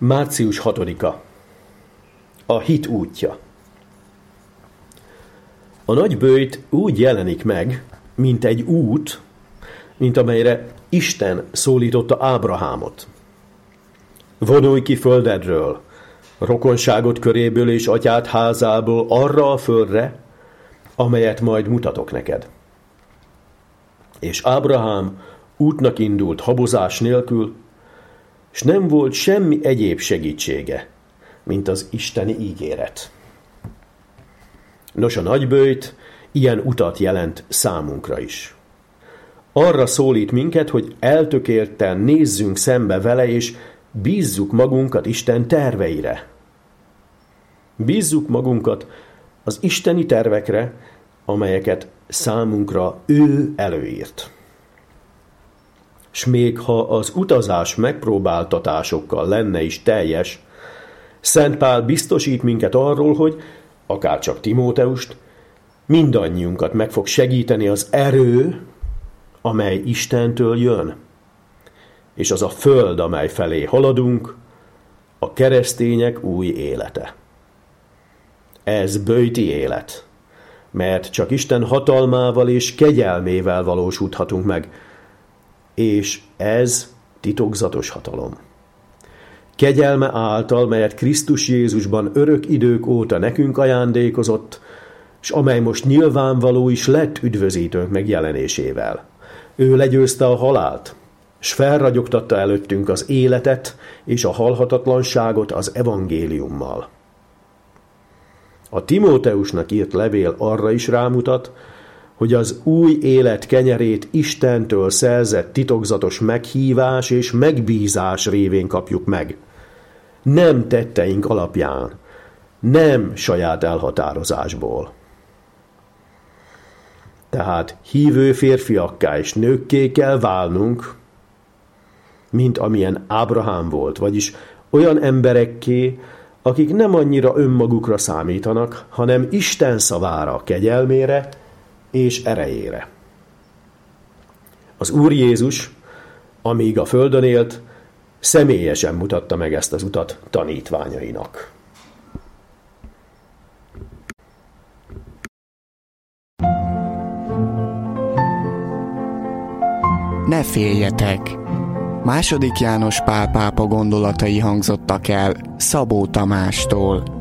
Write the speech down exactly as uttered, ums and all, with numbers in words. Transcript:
március hatodika. A hit útja. A nagy böjt úgy jelenik meg, mint egy út, mint amelyre Isten szólította Ábrahámot. Vonulj ki földedről, rokonságod köréből és atyád házából arra a földre, amelyet majd mutatok neked. És Ábrahám útnak indult habozás nélkül, s nem volt semmi egyéb segítsége, mint az isteni ígéret. Nos, a nagyböjt ilyen utat jelent számunkra is. Arra szólít minket, hogy eltökélten nézzünk szembe vele, és bízzuk magunkat Isten terveire. Bízzuk magunkat az isteni tervekre, amelyeket számunkra ő előírt. S még ha az utazás megpróbáltatásokkal lenne is teljes, Szent Pál biztosít minket arról, hogy akárcsak Timóteust, mindannyiunkat meg fog segíteni az erő, amely Istentől jön. És az a föld, amely felé haladunk, a keresztények új élete. Ez böjti élet, mert csak Isten hatalmával és kegyelmével valósíthatunk meg, és ez titokzatos hatalom. Kegyelme által, melyet Krisztus Jézusban örök idők óta nekünk ajándékozott, s amely most nyilvánvaló is lett üdvözítőnk megjelenésével. Ő legyőzte a halált, s felragyogtatta előttünk az életet és a halhatatlanságot az evangéliummal. A Timóteusnak írt levél arra is rámutat, hogy az új élet kenyerét Istentől szerzett titokzatos meghívás és megbízás révén kapjuk meg. Nem tetteink alapján, nem saját elhatározásból. Tehát hívő férfiakká és nőkké kell válnunk, mint amilyen Ábrahám volt, vagyis olyan emberekké, akik nem annyira önmagukra számítanak, hanem Isten szavára, kegyelmére és erejére. Az Úr Jézus, amíg a földön élt, személyesen mutatta meg ezt az utat tanítványainak. Ne féljetek! Második János Pál pápa gondolatai hangzottak el Szabó Tamástól.